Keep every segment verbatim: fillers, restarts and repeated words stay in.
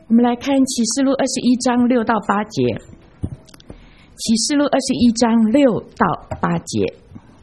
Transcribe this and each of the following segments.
我们来看启示录二十一章六到八节。启示录二十一章六到八节。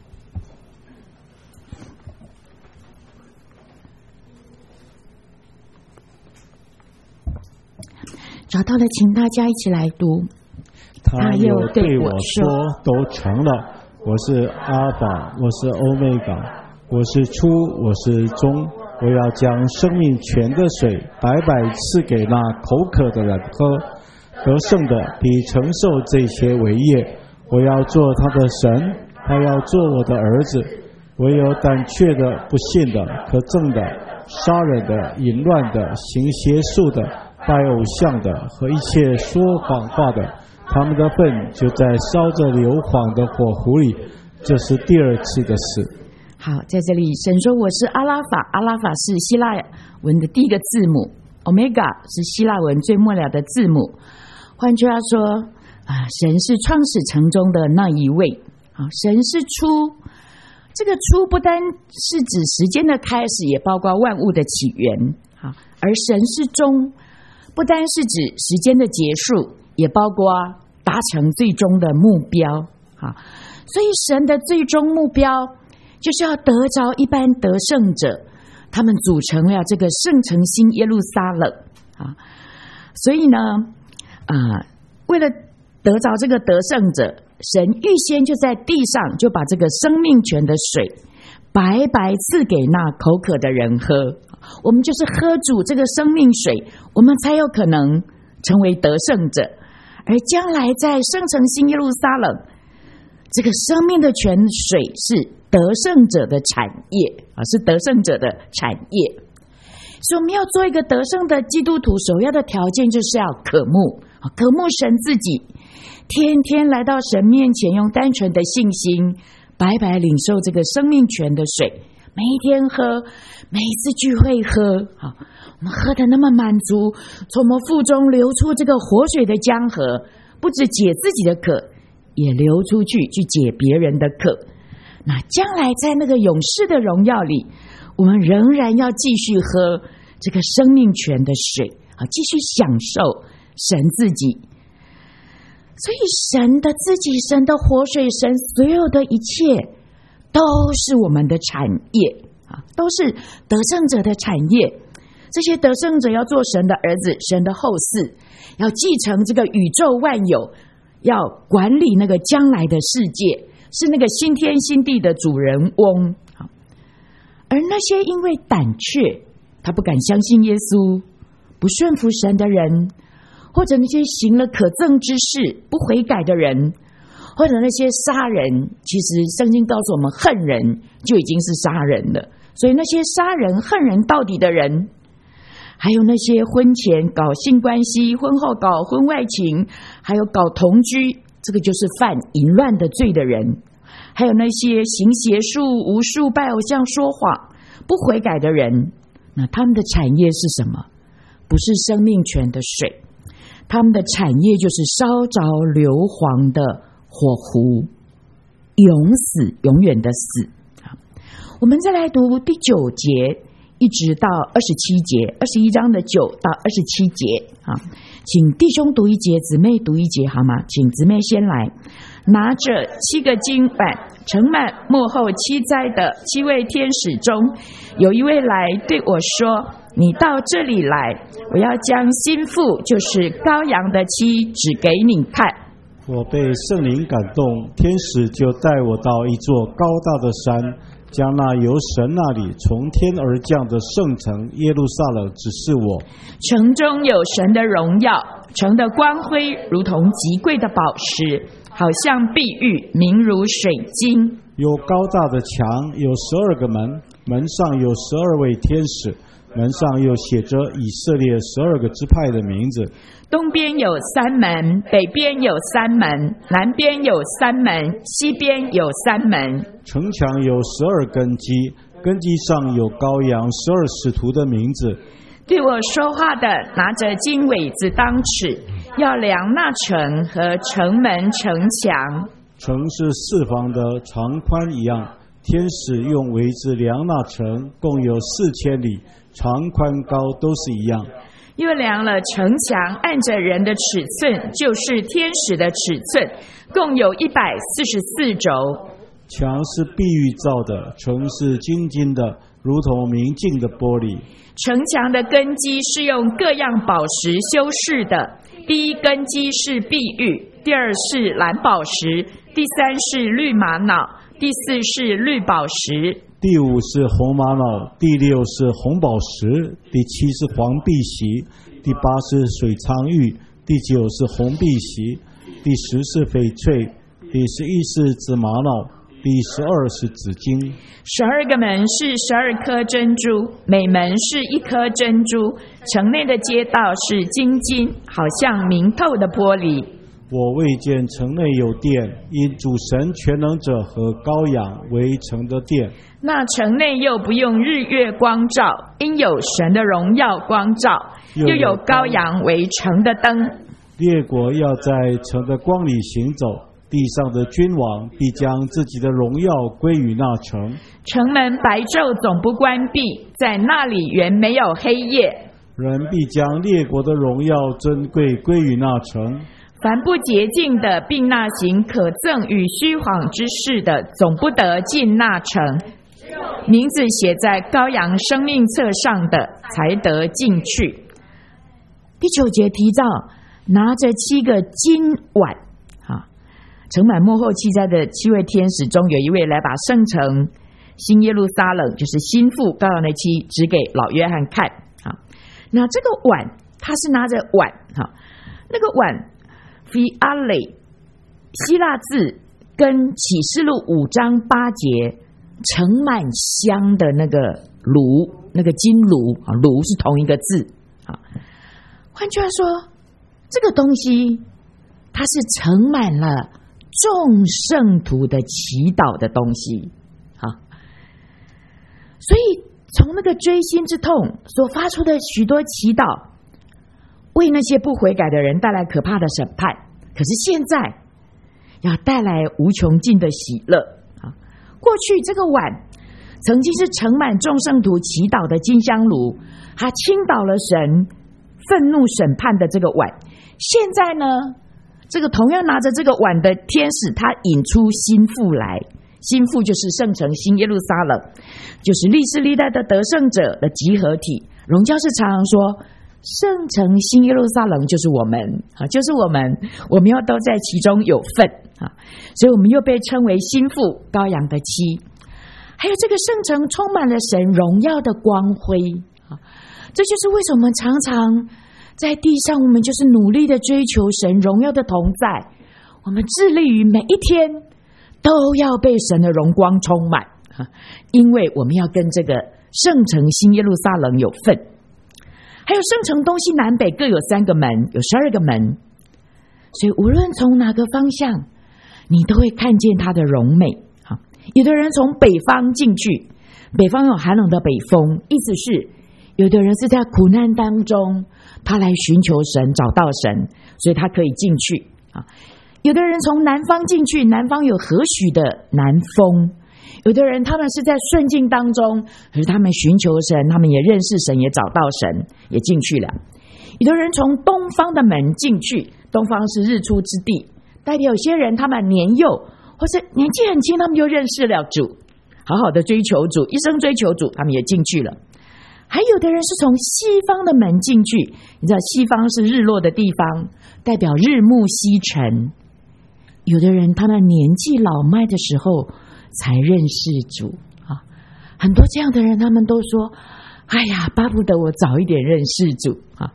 找到了，请大家一起来读。 他又对我说：“都成了。我是阿尔法，我是欧米伽，我是初，我是终。我要将生命泉的水白白赐给那口渴的人喝。得胜的必承受这些为业。我要做他的神，他要做我的儿子。唯有胆怯的、不信的、可憎的、杀人的、淫乱的、行邪术的、拜偶像的和一切说谎话的，他们的粪就在烧着硫磺的火湖里。这是第二次的事。” 好，在这里神说我是阿拉法，阿拉法是希腊文的第一个字母， Omega 是希腊文最末了的字母。换句话说啊，神是创始成中的那一位。好，神是初，这个初不单是指时间的开始，也包括万物的起源。好，而神是终，不单是指时间的结束，也包括达成最终的目标。好，所以神的最终目标就是要得着一般得胜者，他们组成了这个圣城新耶路撒冷啊。所以呢，啊，为了得着这个得胜者，神预先就在地上就把这个生命泉的水白白赐给那口渴的人喝。我们就是喝主这个生命水，我们才有可能成为得胜者。而将来在圣城新耶路撒冷，这个生命的泉水是得胜者的产业啊，是得胜者的产业。所以我们要做一个得胜的基督徒，首要的条件就是要渴慕，渴慕神自己，天天来到神面前，用单纯的信心白白领受这个生命泉的水，每一天喝，每一次聚会喝，好，我们喝得那么满足，从我们腹中流出这个活水的江河，不只解自己的渴，也流出去去解别人的渴。那将来在那个永世的荣耀里，我们仍然要继续喝这个生命泉的水，好，继续享受神自己。所以神的自己，神的活水，神所有的一切都是我们的产业啊，都是得胜者的产业。这些得胜者要做神的儿子，神的后嗣，要继承这个宇宙万有，要管理那个将来的世界，是那个新天新地的主人翁。而那些因为胆怯，他不敢相信耶稣，不顺服神的人，或者那些行了可憎之事不悔改的人，或者那些杀人，其实圣经告诉我们，恨人就已经是杀人了。所以那些杀人恨人到底的人，还有那些婚前搞性关系，婚后搞婚外情，还有搞同居，这个就是犯淫乱的罪的人，还有那些行邪术、巫术、拜偶像、说谎不悔改的人，那他们的产业是什么？不是生命泉的水，他们的产业就是烧着硫磺的火湖，永死，永远的死。我们再来读第九节一直到二十七节，二十一章的九到二十七节啊，请弟兄读一节，姊妹读一节好吗？请姊妹先来。拿着七个金碗盛满末后七灾的七位天使中，有一位来对我说：“你到这里来，我要将新妇，就是羔羊的妻，指给你看。” 我被圣灵感动，天使就带我到一座高大的山，将那由神那里从天而降的圣城耶路撒冷指示我。 城中有神的荣耀，城的光辉如同极贵的宝石，好像碧玉，明如水晶。 有高大的墙，有十二个门，门上有十二位天使，门上又写着以色列十二个支派的名字。 东边有三门，北边有三门，南边有三门，西边有三门。 城墙有十二根基，根基上有羔羊十二使徒的名字。 对我说话的拿着金苇子当尺，要量那城和城门城墙。 城是四方的，长宽一样。天使用苇子量那城，共有四千里，长宽高都是一样。 又量了城墙，按着人的尺寸，就是天使的尺寸，共有一百四十四轴。 墙是碧玉造的，城是晶晶的，如同明镜的玻璃。 城墙的根基是用各样宝石修饰的，第一根基是碧玉，第二是蓝宝石，第三是绿玛瑙，第四是绿宝石， 第五是红玛瑙，第六是红宝石，第七是黄碧玺，第八是水苍玉，第九是红碧玺，第十是翡翠，第十一是紫玛瑙，第十二是紫金。 十二个门是十二颗珍珠，每门是一颗珍珠。城内的街道是金金，好像明透的玻璃。 我未见城内有殿，因主神全能者和羔羊为城的殿。 那城内又不用日月光照，因有神的荣耀光照，又有羔羊为城的灯。 列国要在城的光里行走，地上的君王必将自己的荣耀归于那城。 城门白昼总不关闭，在那里原没有黑夜。 人必将列国的荣耀尊贵归于那城。 凡不洁净的，并那行可憎与虚谎之事的，总不得进那城。名字写在羔羊生命册上的，才得进去。第九节提到，拿着七个金碗，啊，盛满末后七灾的七位天使中，有一位来把圣城新耶路撒冷，就是新妇羔羊的妻，指给老约翰看。啊，那这个碗，他是拿着碗，哈，那个碗。Fiale 希腊字跟启示录五章八节盛满香的那个炉，那个金炉啊，炉是同一个字啊。换句话说，这个东西它是盛满了众圣徒的祈祷的东西啊。所以从那个锥心之痛所发出的许多祈祷，为那些不悔改的人带来可怕的审判，可是现在要带来无穷尽的喜乐啊！过去这个碗曾经是盛满众圣徒祈祷的金香炉，它倾倒了神愤怒审判的这个碗。现在呢，这个同样拿着这个碗的天使，他引出新妇来，新妇就是圣城新耶路撒冷，就是历世历代的得胜者的集合体。荣教士常常说，圣城新耶路撒冷就是我们啊，就是我们，我们又都在其中有份啊，所以我们又被称为新妇羔羊的妻。还有这个圣城充满了神荣耀的光辉啊，这就是为什么我们常常在地上，我们就是努力的追求神荣耀的同在，我们致力于每一天都要被神的荣光充满啊，因为我们要跟这个圣城新耶路撒冷有份。还有圣城东西南北各有三个门，有十二个门，所以无论从哪个方向，你都会看见它的荣美。有的人从北方进去，北方有寒冷的北风，意思是有的人是在苦难当中，他来寻求神，找到神，所以他可以进去。有的人从南方进去，南方有和煦的南风。有的人他们是在顺境当中，可是他们寻求神，他们也认识神，也找到神，也进去了。有的人从东方的门进去，东方是日出之地，代表有些人他们年幼或是年纪很轻，他们就认识了主，好好的追求主，一生追求主，他们也进去了。还有的人是从西方的门进去，你知道西方是日落的地方，代表日暮西沉。有的人他们年纪老迈的时候才认识主啊，很多这样的人，他们都说：“哎呀，巴不得我早一点认识主啊！”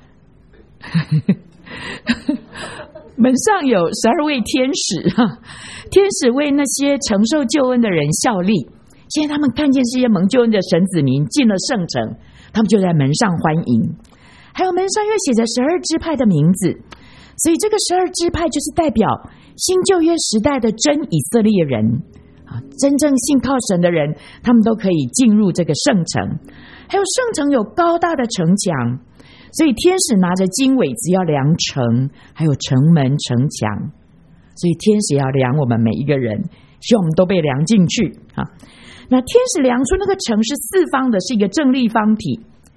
门上有十二位天使啊，天使为那些承受救恩的人效力。现在他们看见这些蒙救恩的神子民进了圣城，他们就在门上欢迎。还有门上又写着十二支派的名字，所以这个十二支派就是代表新旧约时代的真以色列人。真正信靠神的人，他们都可以进入这个圣城。还有圣城有高大的城墙，所以天使拿着金苇子要量城，还有城门城墙，所以天使要量我们每一个人，希望我们都被量进去啊。那天使量出那个城是四方的，是一个正立方体。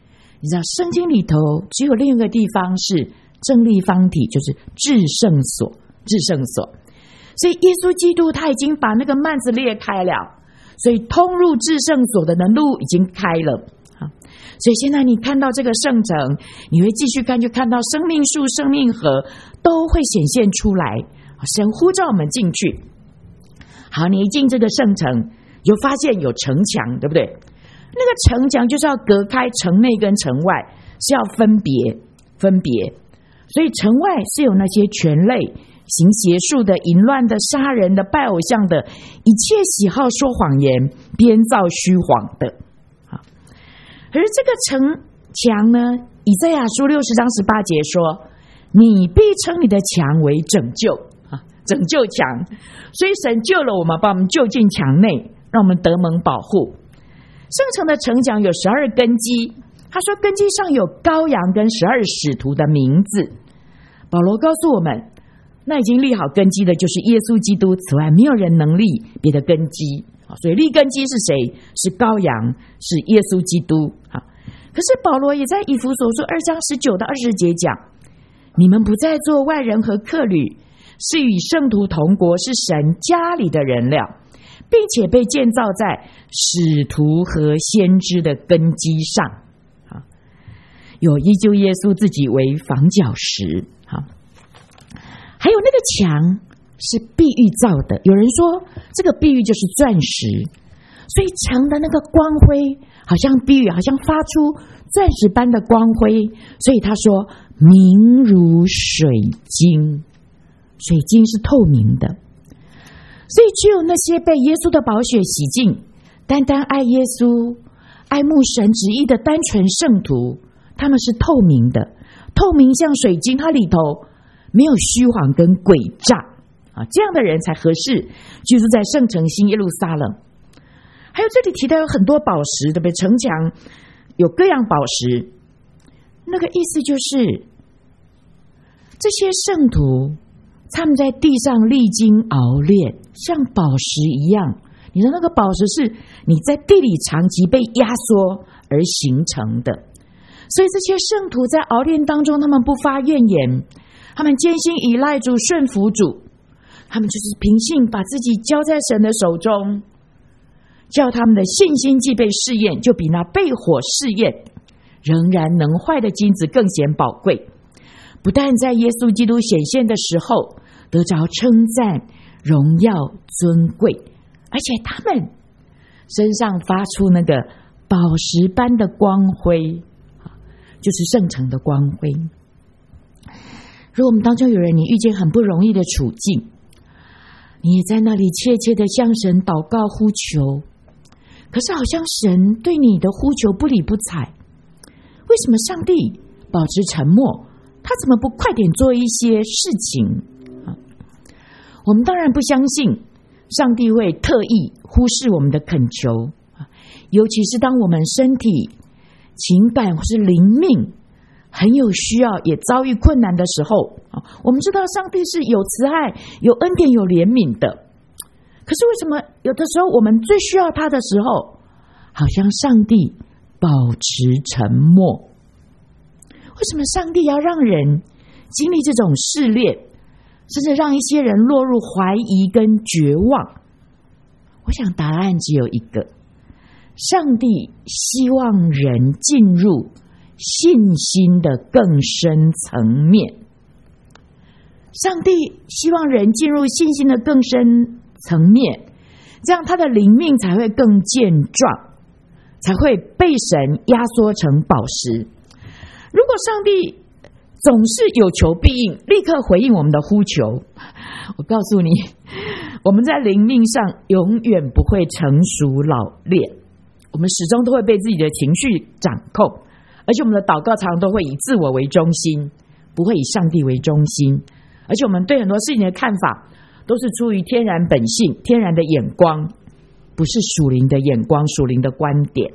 你知道圣经里头只有另一个地方是正立方体，就是至圣所，至圣所。所以耶稣基督他已经把那个幔子裂开了，所以通入至圣所的路已经开了。所以现在你看到这个圣城，你会继续看，就看到生命树、生命河都会显现出来。神呼召我们进去。好，你一进这个圣城，就发现有城墙，对不对？那个城墙就是要隔开城内跟城外，是要分别分别。所以城外是有那些权类、行邪术的、淫乱的、杀人的、拜偶像的，一切喜好说谎言、编造虚谎的。可是这个城墙呢，以赛亚书六十章十八节说，你必称你的墙为拯救，拯救墙。所以神救了我们，把我们救进墙内，让我们得蒙保护。圣城的城墙有十二根基，他说根基上有羔羊跟十二使徒的名字。保罗告诉我们，那已经立好根基的就是耶稣基督，此外没有人能立别的根基。所以立根基是谁？是羔羊，是耶稣基督。可是保罗也在以弗所书二章十九到二十节讲，你们不再做外人和客旅，是与圣徒同国，是神家里的人了，并且被建造在使徒和先知的根基上。有依旧耶稣自己为房角石。还有那个墙是碧玉造的，有人说这个碧玉就是钻石，所以墙的那个光辉好像碧玉，好像发出钻石般的光辉，所以他说明如水晶，水晶是透明的。所以只有那些被耶稣的宝血洗净，单单爱耶稣、爱慕神旨意的单纯圣徒，他们是透明的，透明像水晶，它里头没有虚谎跟诡诈啊，这样的人才合适居住在圣城新耶路撒冷。还有这里提到有很多宝石，对不对？城墙有各样宝石，那个意思就是这些圣徒他们在地上历经熬炼，像宝石一样。你的那个宝石是你在地里长期被压缩而形成的，所以这些圣徒在熬炼当中，他们不发怨言，他们坚心依赖主、顺服主，他们就是凭信把自己交在神的手中，叫他们的信心既被试验，就比那被火试验仍然能坏的金子更显宝贵。不但在耶稣基督显现的时候得着称赞、荣耀、尊贵，而且他们身上发出那个宝石般的光辉，就是圣城的光辉。如果我们当中有人你遇见很不容易的处境，你也在那里切切的向神祷告呼求，可是好像神对你的呼求不理不睬，为什么上帝保持沉默？他怎么不快点做一些事情？我们当然不相信上帝会特意忽视我们的恳求，尤其是当我们身体、情感或是灵命很有需要，也遭遇困难的时候，我们知道上帝是有慈爱、有恩典、有怜悯的。可是为什么有的时候我们最需要他的时候，好像上帝保持沉默？为什么上帝要让人经历这种试炼，甚至让一些人落入怀疑跟绝望？我想答案只有一个：上帝希望人进入信心的更深层面。上帝希望人进入信心的更深层面，这样他的灵命才会更健壮，才会被神压缩成宝石。如果上帝总是有求必应，立刻回应我们的呼求，我告诉你，我们在灵命上永远不会成熟老练，我们始终都会被自己的情绪掌控，而且我们的祷告常常都会以自我为中心，不会以上帝为中心，而且我们对很多事情的看法都是出于天然本性、天然的眼光，不是属灵的眼光、属灵的观点。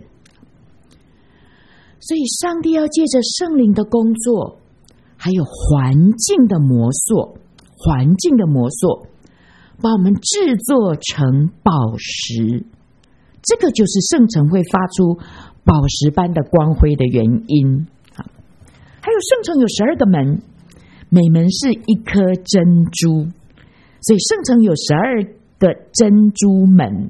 所以上帝要借着圣灵的工作，还有环境的磨塑，环境的磨塑，把我们制作成宝石。这个就是圣城会发出宝石般的光辉的原因。还有圣城有十二个门，每门是一颗珍珠，所以圣城有十二个珍珠门。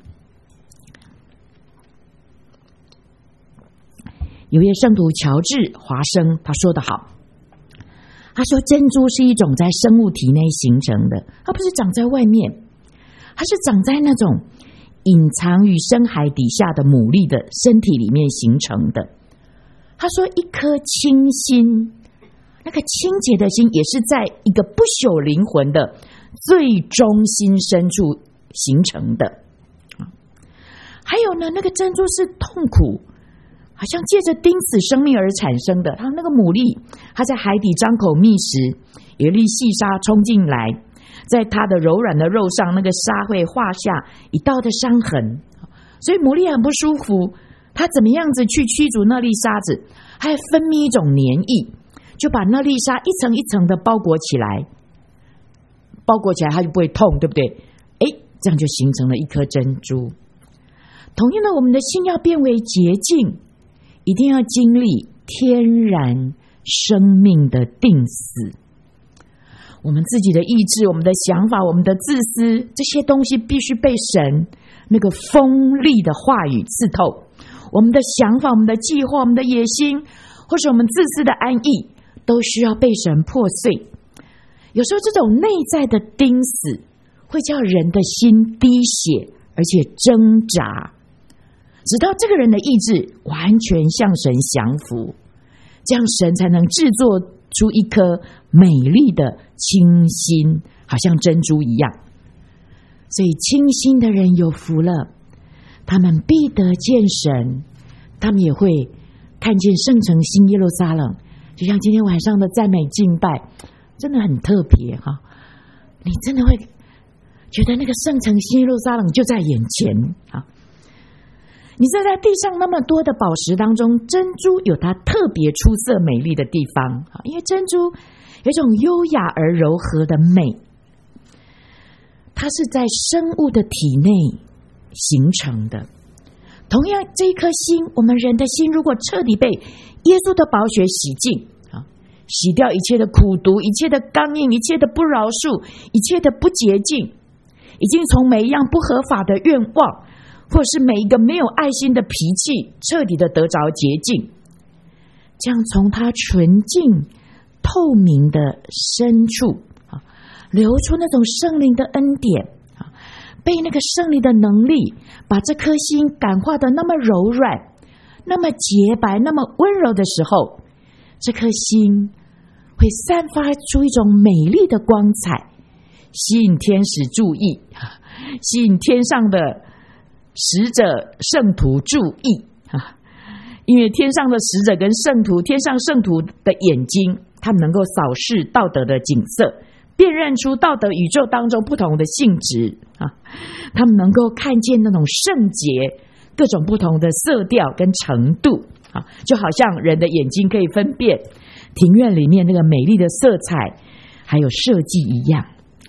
有位圣徒乔治华生他说得好，他说珍珠是一种在生物体内形成的，它不是长在外面，它是长在那种隐藏于深海底下的牡蛎的身体里面形成的。他说一颗清心，那个清洁的心也是在一个不朽灵魂的最中心深处形成的。还有呢，那个珍珠是痛苦，好像借着钉死生命而产生的。它那个牡蛎，它在海底张口觅食，有一粒细沙冲进来，在它的柔软的肉上，那个沙会画下一道的伤痕，所以牡蛎很不舒服。它怎么样子去驱逐那粒沙子？还分泌一种黏液，就把那粒沙一层一层的包裹起来，包裹起来它就不会痛，对不对？诶，这样就形成了一颗珍珠。同样的，我们的心要变为洁净，一定要经历天然生命的定死。我们自己的意志、我们的想法、我们的自私，这些东西必须被神那个锋利的话语刺透。我们的想法、我们的计划、我们的野心，或是我们自私的安逸，都需要被神破碎。有时候这种内在的钉死会叫人的心滴血，而且挣扎，直到这个人的意志完全向神降服，这样神才能制作出一颗美丽的清心，好像珍珠一样。所以清心的人有福了，他们必得见神，他们也会看见圣城新耶路撒冷。就像今天晚上的赞美敬拜，真的很特别哈！你真的会觉得那个圣城新耶路撒冷就在眼前啊！你站在地上那么多的宝石当中，珍珠有它特别出色美丽的地方，因为珍珠有一种优雅而柔和的美，它是在生物的体内形成的。同样，这一颗心，我们人的心如果彻底被耶稣的宝血洗净，洗掉一切的苦毒，一切的刚硬，一切的不饶恕，一切的不洁净，已经从每一样不合法的愿望，或是每一个没有爱心的脾气，彻底的得着洁净，这样从他纯净透明的深处流出那种圣灵的恩典，被那个圣灵的能力把这颗心感化的那么柔软，那么洁白，那么温柔的时候，这颗心会散发出一种美丽的光彩，吸引天使注意，吸引天上的使者圣徒注意。因为天上的使者跟圣徒，天上圣徒的眼睛，他们能够扫视道德的景色，辨认出道德宇宙当中不同的性质啊，他们能够看见那种圣洁各种不同的色调跟程度啊，就好像人的眼睛可以分辨庭院里面那个美丽的色彩还有设计一样。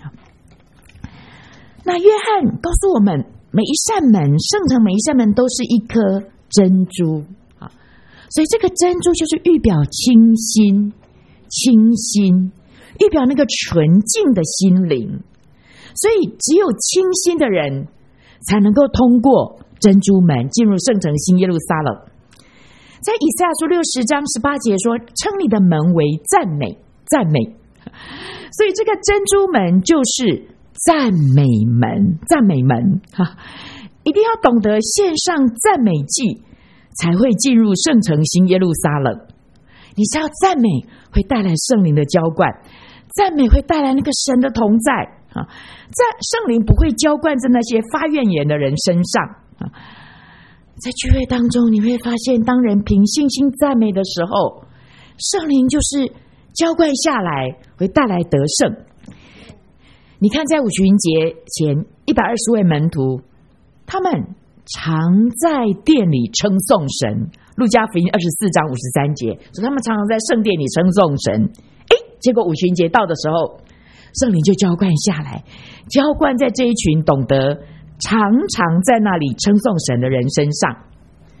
那约翰告诉我们，每一扇门，圣城每一扇门都是一颗珍珠啊，所以这个珍珠就是预表清心，清心预表那个纯净的心灵，所以只有清心的人才能够通过珍珠门进入圣城新耶路撒冷。在以赛亚书六十章十八节说，称你的门为赞美，赞美。所以这个珍珠门就是赞美门，赞美门哈，一定要懂得献上赞美祭，才会进入圣城新耶路撒冷。你知道赞美会带来圣灵的浇灌，赞美会带来那个神的同在啊！在圣灵不会浇灌在那些发怨言的人身上啊！在聚会当中，你会发现，当人凭信心赞美的时候，圣灵就是浇灌下来，会带来得胜。你看，在五旬节前，一百二十位门徒，他们常在殿里称颂神。路加福音二十四章五十三节说，他们常常在圣殿里称颂神。诶，结果五旬节到的时候，圣灵就浇灌下来，浇灌在这一群懂得常常在那里称颂神的人身上。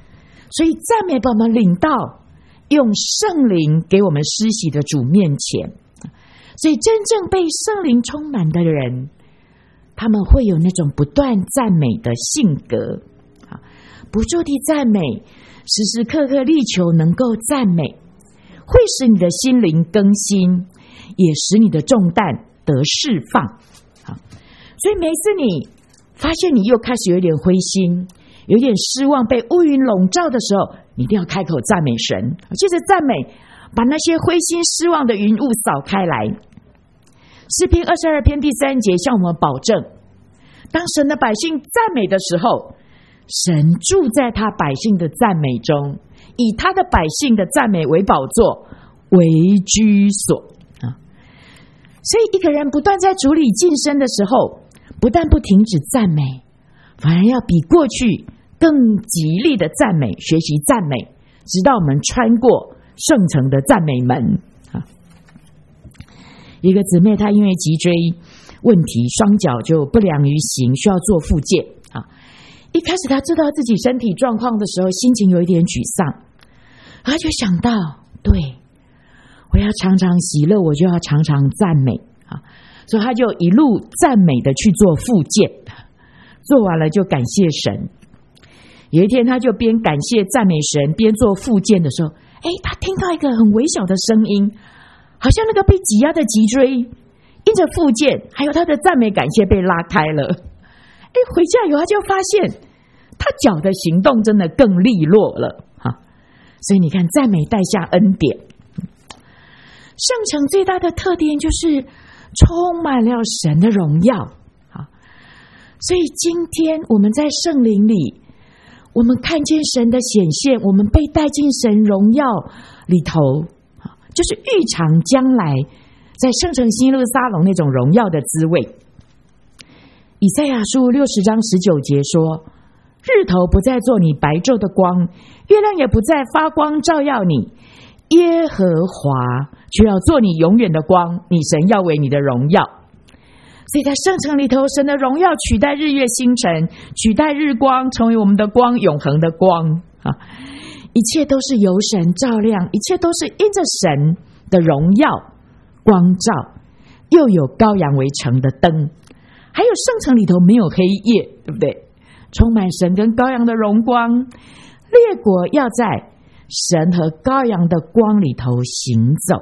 所以赞美把我们领到用圣灵给我们施洗的主面前。所以真正被圣灵充满的人，他们会有那种不断赞美的性格，不住地赞美，时时刻刻力求能够赞美，会使你的心灵更新，也使你的重担得释放。所以每次你发现你又开始有点灰心，有点失望，被乌云笼罩的时候，你一定要开口赞美神，接着赞美，把那些灰心失望的云雾扫开来。诗篇二十二篇第三节向我们保证，当神的百姓赞美的时候，神住在他百姓的赞美中，以他的百姓的赞美为宝座，为居所啊。所以一个人不断在主里晋升的时候，不但不停止赞美，反而要比过去更极力的赞美，学习赞美，直到我们穿过圣城的赞美门啊。一个姊妹她因为脊椎问题，双脚就不良于行，需要做复健啊。一开始她知道自己身体状况的时候，心情有一点沮丧，她就想到，对，我要常常喜乐，我就要常常赞美啊。所以她就一路赞美的去做复健，做完了就感谢神。有一天她就边感谢赞美神边做复健的时候，哎，她听到一个很微小的声音，好像那个被挤压的脊椎因着复健还有她的赞美感谢被拉开了。哎，回家以后她就发现她脚的行动真的更利落了哈。所以你看，赞美带下恩典。圣城最大的特点就是充满了神的荣耀。所以今天我们在圣灵里，我们看见神的显现，我们被带进神荣耀里头，就是预尝将来在圣城新耶路撒冷那种荣耀的滋味。以赛亚书六十章十九节说，日头不再做你白昼的光，月亮也不再发光照耀你，耶和华却要做你永远的光，你神要为你的荣耀。所以在圣城里头，神的荣耀取代日月星辰，取代日光，成为我们的光，永恒的光啊！一切都是由神照亮，一切都是因着神的荣耀光照，又有羔羊为城的灯，还有圣城里头没有黑夜，对不对？充满神跟羔羊的荣光，列国要在神和羔羊的光里头行走。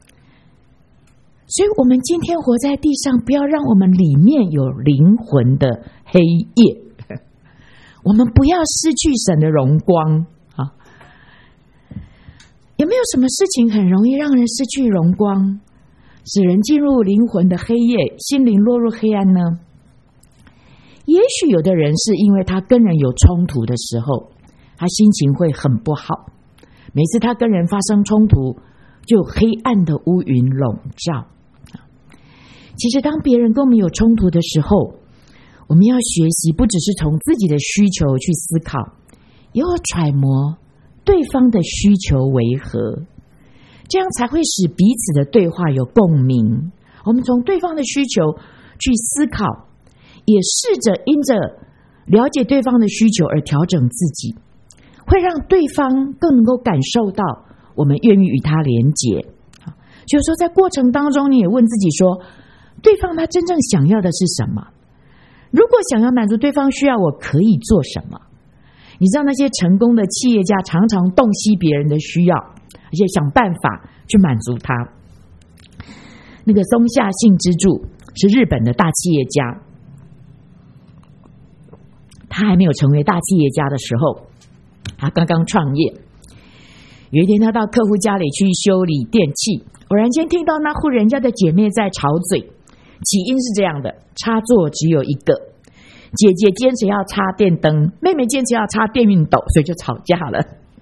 所以我们今天活在地上，不要让我们里面有灵魂的黑夜，我们不要失去神的荣光啊！有没有什么事情很容易让人失去荣光，使人进入灵魂的黑夜，心灵落入黑暗呢？也许有的人是因为他跟人有冲突的时候，他心情会很不好，每次他跟人发生冲突，就黑暗的乌云笼罩。其实当别人跟我们有冲突的时候，我们要学习不只是从自己的需求去思考，也要揣摩对方的需求为何，这样才会使彼此的对话有共鸣。我们从对方的需求去思考，也试着因着了解对方的需求而调整自己，会让对方更能够感受到我们愿意与他连结。就是说在过程当中，你也问自己说，对方他真正想要的是什么？如果想要满足对方需要，我可以做什么？你知道那些成功的企业家常常洞悉别人的需要，而且想办法去满足他。那个松下幸之助是日本的大企业家，他还没有成为大企业家的时候，他刚刚创业。有一天他到客户家里去修理电器，偶然间听到那户人家的姐妹在吵嘴。起因是这样的，插座只有一个，姐姐坚持要插电灯，妹妹坚持要插电熨斗，所以就吵架了。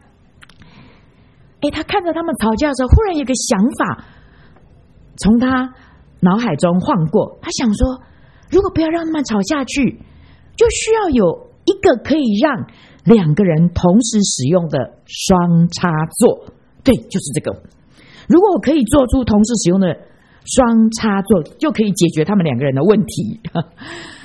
诶，他看着他们吵架的时候，忽然有个想法从他脑海中晃过，他想说，如果不要让他们吵下去，就需要有一个可以让两个人同时使用的双插座。对，就是这个。如果我可以做出同时使用的双插座，就可以解决他们两个人的问题。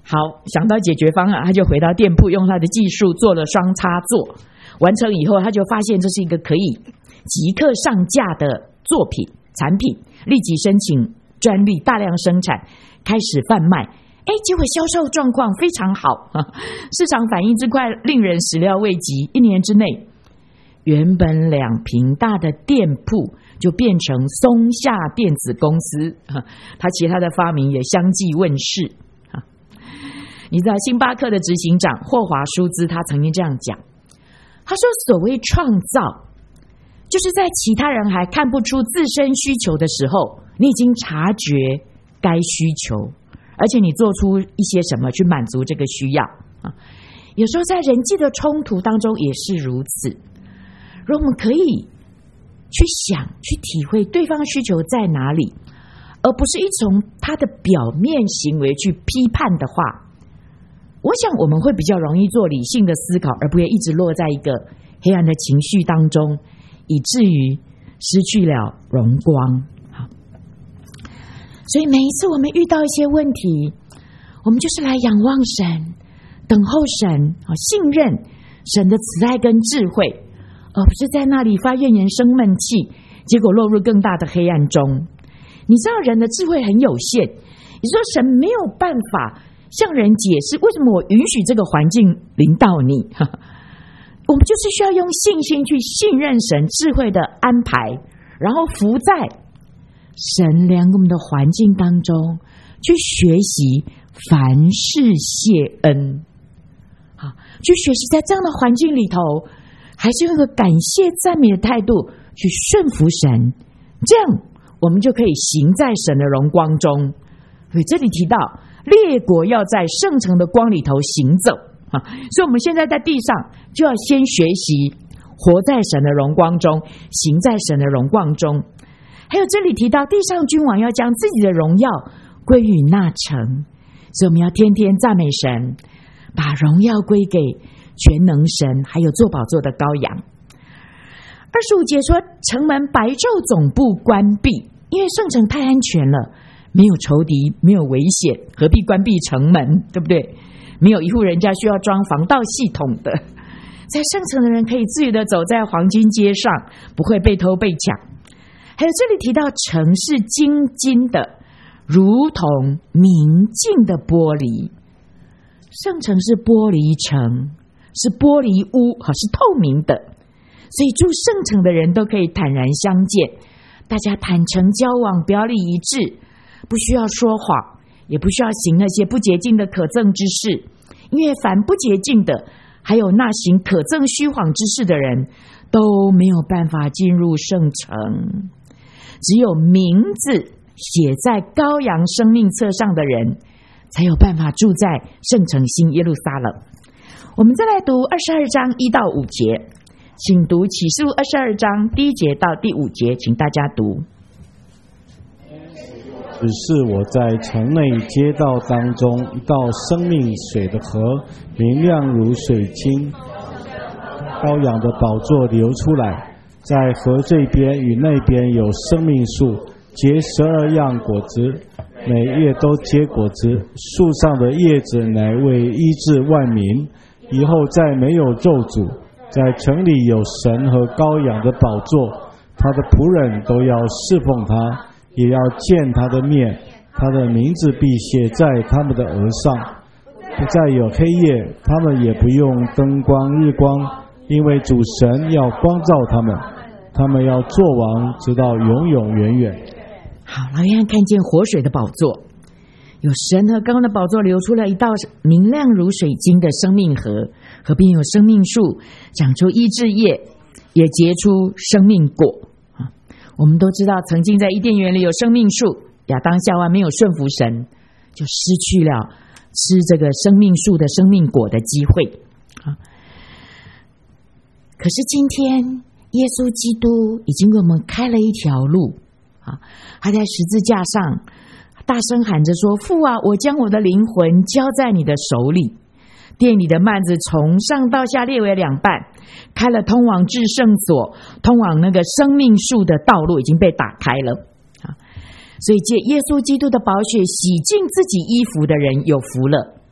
好，想到解决方案，他就回到店铺，用他的技术做了双插座。完成以后，他就发现这是一个可以即刻上架的作品产品，立即申请专利，大量生产，开始贩卖。哎，结果销售状况非常好，市场反应之快，令人始料未及。一年之内，原本两坪大的店铺就变成松下电子公司，他其他的发明也相继问世。你知道星巴克的执行长霍华舒兹他曾经这样讲，他说所谓创造，就是在其他人还看不出自身需求的时候，你已经察觉该需求，而且你做出一些什么去满足这个需要。有时候在人际的冲突当中也是如此，如果我们可以去想去体会对方需求在哪里，而不是一从他的表面行为去批判的话，我想我们会比较容易做理性的思考，而不会一直落在一个黑暗的情绪当中，以至于失去了荣光。好，所以每一次我们遇到一些问题，我们就是来仰望神，等候神，信任神的慈爱跟智慧，而不是在那里发怨言生闷气，结果落入更大的黑暗中。你知道人的智慧很有限，你说神没有办法向人解释为什么我允许这个环境临到你，我们就是需要用信心去信任神智慧的安排，然后伏在神良给我们的环境当中去学习凡事谢恩。好，去学习在这样的环境里头，还是用一个感谢赞美的态度去顺服神，这样我们就可以行在神的荣光中。所以这里提到列国要在圣城的光里头行走啊，所以我们现在在地上就要先学习活在神的荣光中，行在神的荣光中。还有这里提到地上君王要将自己的荣耀归于那城，所以我们要天天赞美神，把荣耀归给全能神，还有坐宝座的羔羊。二十五节说，城门白昼总部关闭，因为圣城太安全了，没有仇敌，没有危险，何必关闭城门，对不对？没有一户人家需要装防盗系统的，在圣城的人可以自由的走在黄金街上，不会被偷被抢。还有这里提到城是晶晶的，如同明镜的玻璃。圣城是玻璃城，是玻璃屋，是透明的，所以住圣城的人都可以坦然相见，大家坦诚交往，表里一致，不需要说谎，也不需要行那些不洁净的可憎之事，因为凡不洁净的，还有那行可憎虚谎之事的人，都没有办法进入圣城。只有名字写在羔羊生命册上的人，才有办法住在圣城新耶路撒冷。我们再来读二十二章一到五节，请读启示录二十二章第一节到第五节，请大家读。 只是我在城内街道当中一道生命水的河，明亮如水晶，羔羊的宝座流出来，在河这边与那边有生命树，结十二样果子，每叶都结果子，树上的叶子乃为医治万民。以后再没有咒诅，在城里有神和羔羊的宝座，他的仆人都要侍奉他，也要见他的面，他的名字必写在他们的额上。不再有黑夜，他们也不用灯光日光，因为主神要光照他们，他们要做王，直到永永远远。 好，老约翰看见活水的宝座，有神和羔羊的宝座流出了一道明亮如水晶的生命河，河边有生命树，长出医治叶，也结出生命果。我们都知道，曾经在伊甸园里有生命树，亚当夏娃没有顺服神，就失去了吃这个生命树的生命果的机会。可是今天耶稣基督已经为我们开了一条路，他在十字架上大声喊着说，父啊，我将我的灵魂交在你的手里。殿里的幔子从上到下裂为两半，开了通往至圣所，通往那个生命树的道路已经被打开了。所以借耶稣基督的宝血洗净自己衣服的人有福了。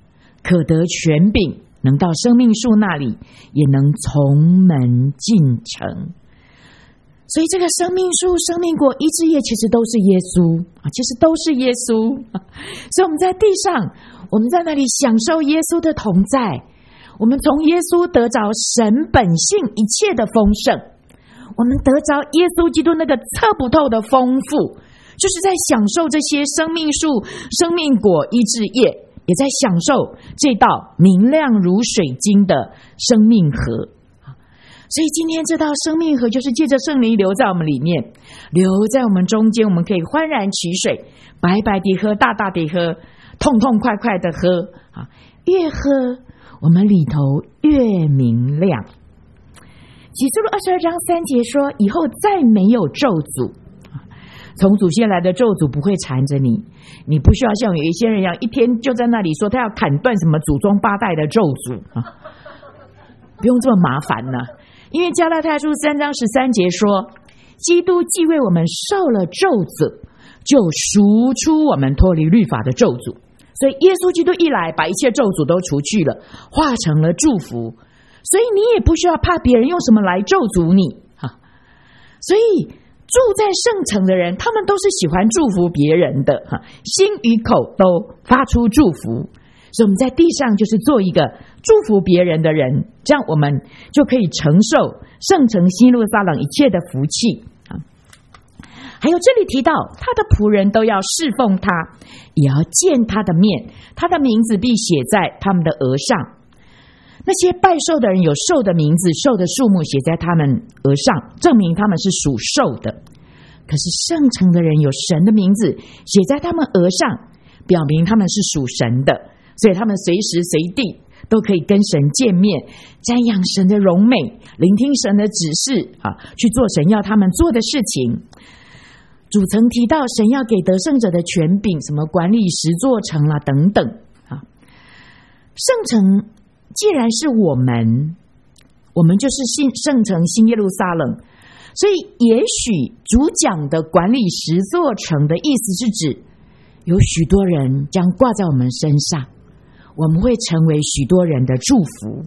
可得权柄，能到生命树那里，也能从门进城。所以这个生命树、生命果、医治业其实都是耶稣啊，其实都是耶稣。所以我们在地上，我们在那里享受耶稣的同在，我们从耶稣得着神本性一切的丰盛，我们得着耶稣基督那个测不透的丰富，就是在享受这些生命树、生命果、医治业，也在享受这道明亮如水晶的生命河。所以今天这道生命河就是借着圣灵流在我们里面，流在我们中间，我们可以欢然取水，白白地喝，大大地喝，痛痛快快的喝啊！越喝我们里头越明亮。启示录二十二章三节说，以后再没有咒诅，从祖先来的咒诅不会缠着你，你不需要像有一些人一样，一天就在那里说他要砍断什么祖宗八代的咒诅啊，不用这么麻烦呢。因为加拉太书三章十三节说，基督既为我们受了咒诅，就赎出我们脱离律法的咒诅。所以耶稣基督一来，把一切咒诅都除去了，化成了祝福。所以你也不需要怕别人用什么来咒诅你哈。所以住在圣城的人，他们都是喜欢祝福别人的哈，心与口都发出祝福。所以我们在地上就是做一个祝福别人的人，这样我们就可以承受圣城新耶路撒冷一切的福气。还有这里提到他的仆人都要侍奉他，也要见他的面，他的名字必写在他们的额上。那些拜寿的人有寿的名字、寿的数目写在他们额上，证明他们是属寿的。可是圣城的人有神的名字写在他们额上，表明他们是属神的，所以他们随时随地都可以跟神见面，瞻仰神的荣美，聆听神的指示啊，去做神要他们做的事情。主曾提到神要给得胜者的权柄，什么管理十座城啦、啊、等等啊。圣城既然是我们，我们就是新圣城新耶路撒冷，所以也许主讲的管理十座城的意思是指有许多人将挂在我们身上，我们会成为许多人的祝福。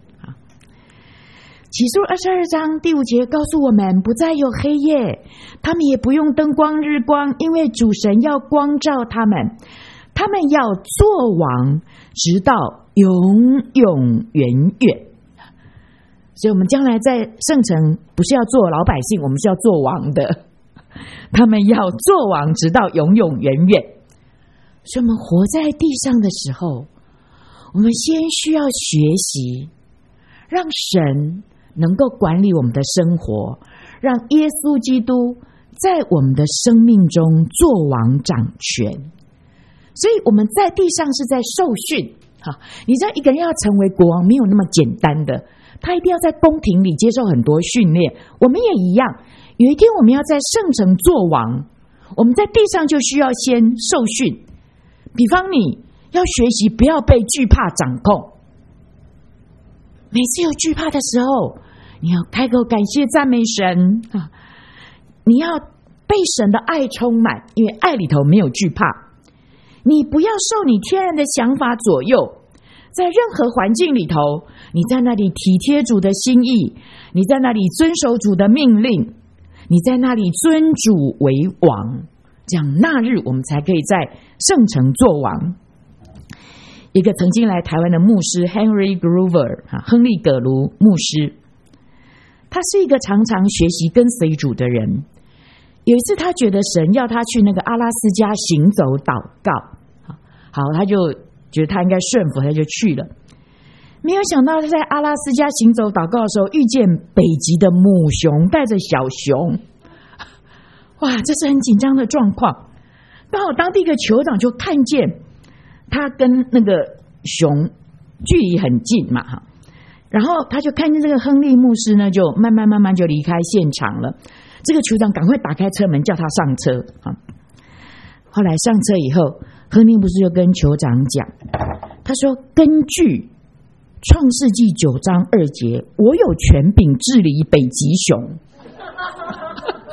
启示录二十二章第五节告诉我们，不再有黑夜，他们也不用灯光日光，因为主神要光照他们，他们要做王，直到永永远远。所以我们将来在圣城不是要做老百姓，我们是要做王的，他们要做王直到永永远远。所以我们活在地上的时候，我们先需要学习让神能够管理我们的生活，让耶稣基督在我们的生命中做王掌权。所以我们在地上是在受训，你知道一个人要成为国王没有那么简单的，他一定要在宫廷里接受很多训练。我们也一样，有一天我们要在圣城做王，我们在地上就需要先受训。比方你要学习不要被惧怕掌控，每次有惧怕的时候，你要开口感谢赞美神啊！你要被神的爱充满，因为爱里头没有惧怕。你不要受你天然的想法左右，在任何环境里头，你在那里体贴主的心意，你在那里遵守主的命令，你在那里尊主为王，这样那日我们才可以在圣城做王。一个曾经来台湾的牧师 Henry Groover 亨利葛卢牧师，他是一个常常学习跟随主的人。有一次他觉得神要他去那个阿拉斯加行走祷告，好，他就觉得他应该顺服，他就去了。没有想到他在阿拉斯加行走祷告的时候，遇见北极的母熊带着小熊，哇，这是很紧张的状况。刚好当地一个酋长就看见他跟那个熊距离很近嘛，哈，然后他就看见这个亨利牧师呢，就慢慢慢慢就离开现场了。这个酋长赶快打开车门叫他上车啊。后来上车以后，亨利牧师就跟酋长讲，他说：“根据创世纪九章二节，我有权柄治理北极熊。”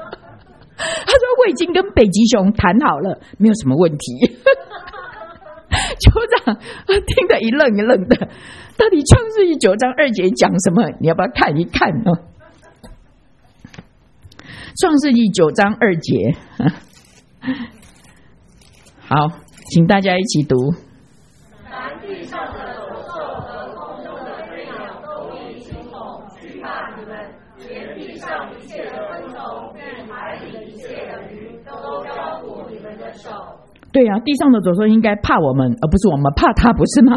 他说：“我已经跟北极熊谈好了，没有什么问题。” 酋长听得一愣一愣的，到底创世纪九章二节讲什么？你要不要看一看呢？创世纪九章二节，好，请大家一起读。 凡地上的走兽和空中的飞鸟都必惊恐惧怕你们，连地上一切的昆虫与海里一切的鱼都交付你们的手。 对啊，地上的走兽应该怕我们，而不是我们怕他，不是吗？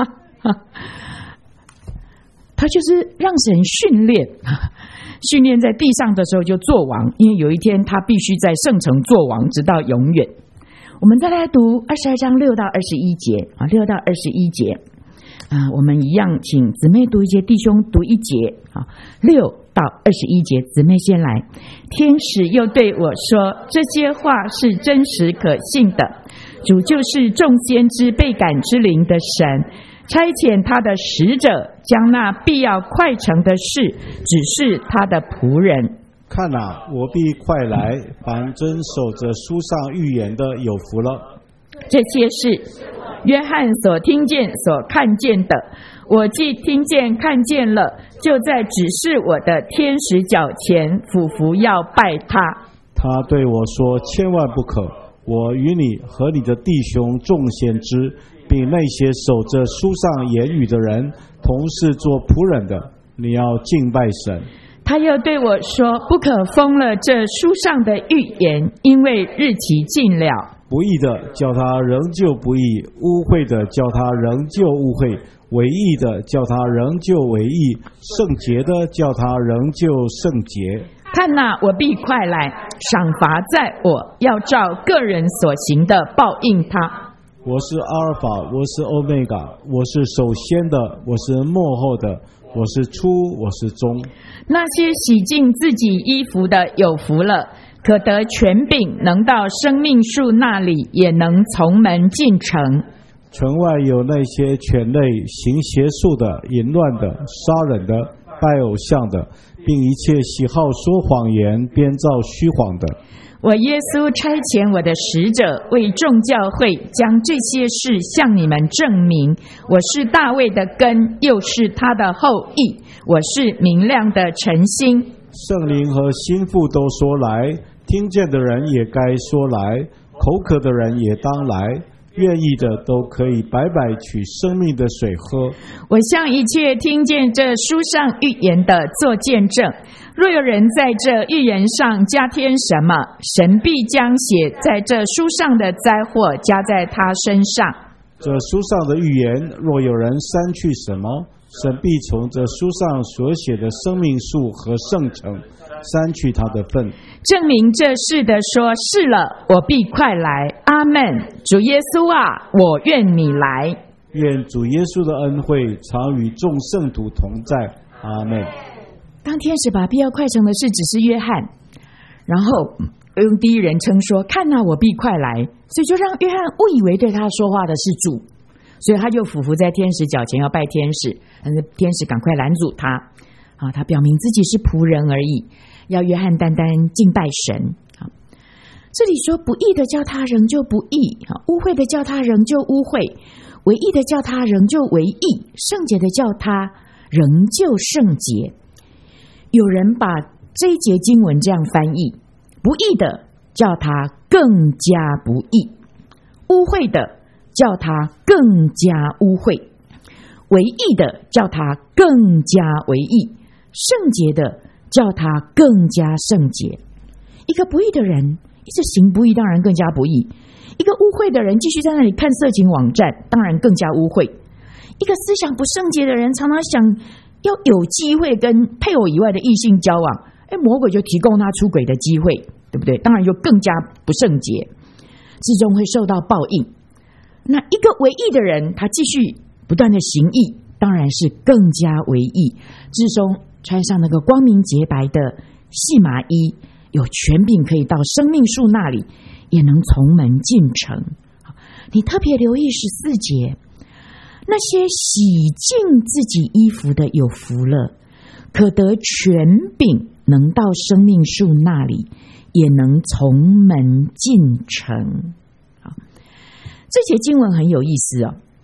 他就是让神训练，训练在地上的时候就做王，因为有一天他必须在圣城做王，直到永远。我们再来读二十二章六到二十一节啊，六到二十一节啊，我们一样请姊妹读一节，弟兄读一节啊，六到二十一节，姊妹先来。天使又对我说：“这些话是真实可信的。主就是众先知被感之灵的神，差遣他的使者，将那必要快成的事指示他的仆人。 看哪，我必快来，凡遵守着书上预言的有福了。” 这些是约翰所听见、所看见的。我既听见、看见了，就在指示我的天使脚前俯伏要拜他。 他对我说：“千万不可！我与你和你的弟兄众先知，并那些守着书上言语的人，同是做仆人的，你要敬拜神。” 他又对我说：“不可封了这书上的预言，因为日期近了。 不义的叫他仍旧不义，污秽的叫他仍旧污秽，违义的叫他仍旧违义，圣洁的叫他仍旧圣洁。 看哪，我必快来，赏罚在我，要照个人所行的报应他。 我是阿尔法，我是欧米伽，我是首先的，我是末后的，我是初，我是终。 那些洗净自己衣服的有福了，可得权柄，能到生命树那里，也能从门进城。 城外有那些犬类、行邪术的、淫乱的、杀人的、拜偶像的，并一切喜好说谎言、编造虚谎的。 我耶稣差遣我的使者，为众教会将这些事向你们证明。我是大卫的根，又是他的后裔。我是明亮的晨星。 圣灵和心腹都说来，听见的人也该说来，口渴的人也当来，愿意的都可以白白取生命的水喝。 我向一切听见这书上预言的做见证，若有人在这预言上加添什么，神必将写在这书上的灾祸加在他身上。 这书上的预言，若有人删去什么，神必从这书上所写的生命树和圣城删去他的份。 证明这事的说：是了，我必快来。阿们。主耶稣啊，我愿你来。 愿主耶稣的恩惠常与众圣徒同在。阿们。 当天使把必要快成的事指示约翰，然后用第一人称说：看哪，我必快来。所以就让约翰误以为对他说话的是主，所以他就俯伏在天使脚前要拜天使，但是天使赶快拦阻他啊，他表明自己是仆人而已，要约翰单单敬拜神。这里说不义的叫他仍旧不义，污秽的叫他仍旧污秽，违义的叫他仍旧违义，圣洁的叫他仍旧圣洁。有人把这一节经文这样翻译：不义的叫他更加不义，污秽的叫他更加污秽，违义的叫他更加违义，圣洁的叫他更加圣洁。一个不义的人一直行不义，当然更加不义；一个污秽的人继续在那里看色情网站，当然更加污秽；一个思想不圣洁的人常常想要有机会跟配偶以外的异性交往，哎，魔鬼就提供他出轨的机会，对不对？当然就更加不圣洁，最终会受到报应。那一个违义的人，他继续不断的行义，当然是更加违义，最终穿上那个光明洁白的细麻衣，有权柄可以到生命树那里，也能从门进城。你特别留意十四节，那些洗净自己衣服的有福了，可得权柄，能到生命树那里，也能从门进城。这节经文很有意思哦，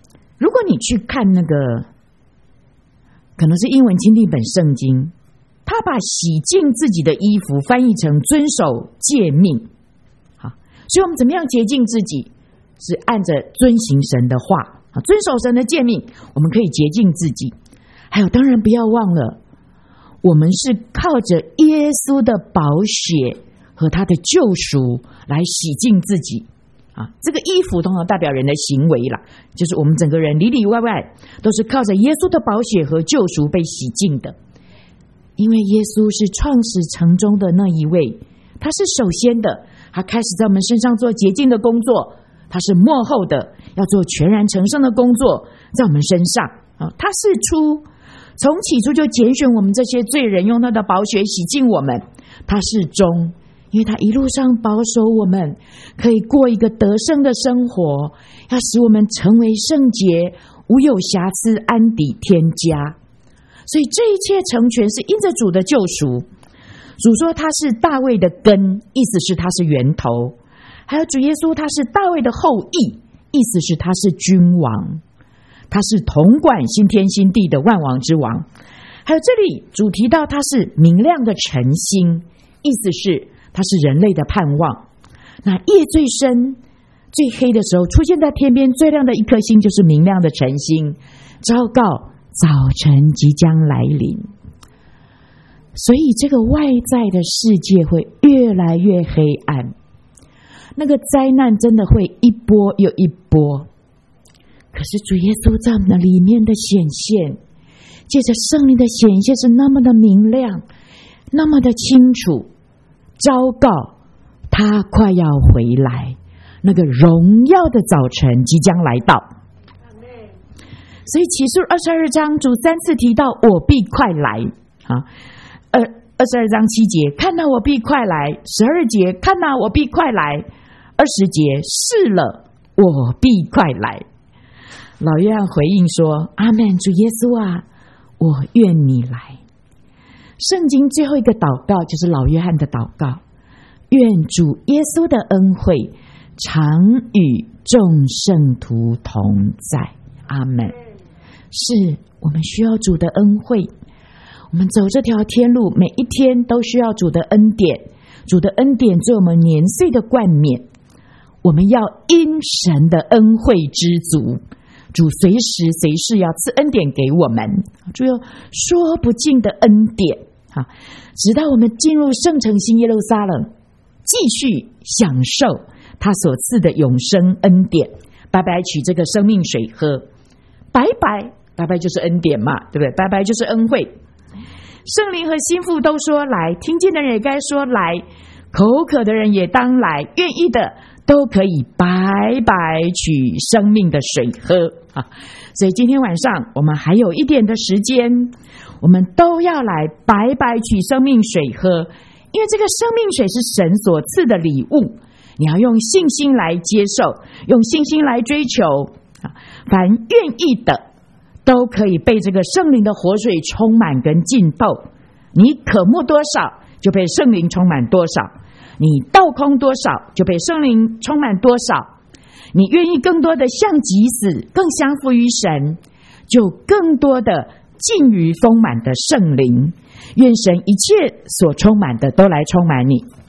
果你去看那个可能是英文钦定本圣经，他把洗净自己的衣服翻译成遵守诫命。好，所以我们怎么样洁净自己？是按着遵行神的话，遵守神的诫命，我们可以洁净自己。还有，当然不要忘了，我们是靠着耶稣的宝血和他的救赎来洗净自己啊。这个衣服通常代表人的行为啦，就是我们整个人里里外外都是靠着耶稣的宝血和救赎被洗净的。因为耶稣是创始成终的那一位，他是首先的，他开始在我们身上做洁净的工作，他是末后的，要做全然成圣的工作在我们身上啊。他是初，从起初就拣选我们这些罪人，用他的宝血洗净我们。他是终，因为他一路上保守我们可以过一个得胜的生活，要使我们成为圣洁，无有瑕疵，安抵天家。所以这一切成全是因着主的救赎。主说他是大卫的根，意思是他是源头。还有主耶稣他是大卫的后裔，意思是他是君王，他是统管新天新地的万王之王。还有这里主提到他是明亮的晨星，意思是他是人类的盼望。那夜最深最黑的时候，出现在天边最亮的一颗星就是明亮的晨星，昭告早晨即将来临。所以这个外在的世界会越来越黑暗，那个灾难真的会一波又一波。可是主耶稣在我们的里面的显现，借着圣灵的显现是那么的明亮，那么的清楚，昭告他快要回来，那个荣耀的早晨即将来到。所以启示二十二章主三次提到我必快来啊，二二十二章七节看到我必快来，十二节看到我必快来，二十节是了我必快来。老约翰回应说：阿们，主耶稣啊，我愿你来。圣经最后一个祷告就是老约翰的祷告，愿主耶稣的恩惠常与众圣徒同在。阿们。是我们需要主的恩惠，我们走这条天路每一天都需要主的恩典，主的恩典做我们年岁的冠冕。我们要因神的恩惠知足，主随时随时要赐恩典给我们，主有说不尽的恩典，直到我们进入圣城新耶路撒冷，继续享受他所赐的永生恩典。白白取这个生命水喝，白白白白就是恩典嘛，对不对？白白就是恩惠。圣灵和心腹都说来，听见的人也该说来，口渴的人也当来，愿意的都可以白白取生命的水喝啊！所以今天晚上我们还有一点的时间，我们都要来白白取生命水喝，因为这个生命水是神所赐的礼物，你要用信心来接受，用信心来追求啊！凡愿意的都可以被这个圣灵的活水充满跟浸透，你渴慕多少就被圣灵充满多少，你倒空多少就被圣灵充满多少，你愿意更多的像己死，更降服于神，就更多的进于丰满的圣灵。愿神一切所充满的都来充满你。